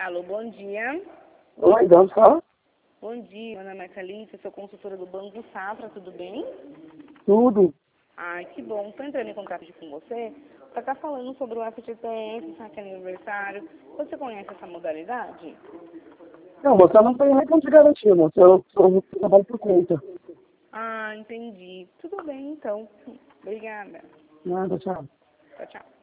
Alô, bom dia. Oi, de onde fala? Bom dia, meu nome é Calice, sou consultora do Banco Safra, tudo bem? Tudo. Ai, que bom. Estou entrando em contato com você para estar falando sobre o FGTS, saque aniversário. Você conhece essa modalidade? Não, moça, eu não tenho nem como te garantir, moça. Eu trabalho por conta. Ah, entendi. Tudo bem, então. Obrigada. Nada, tchau. Tchau, tchau.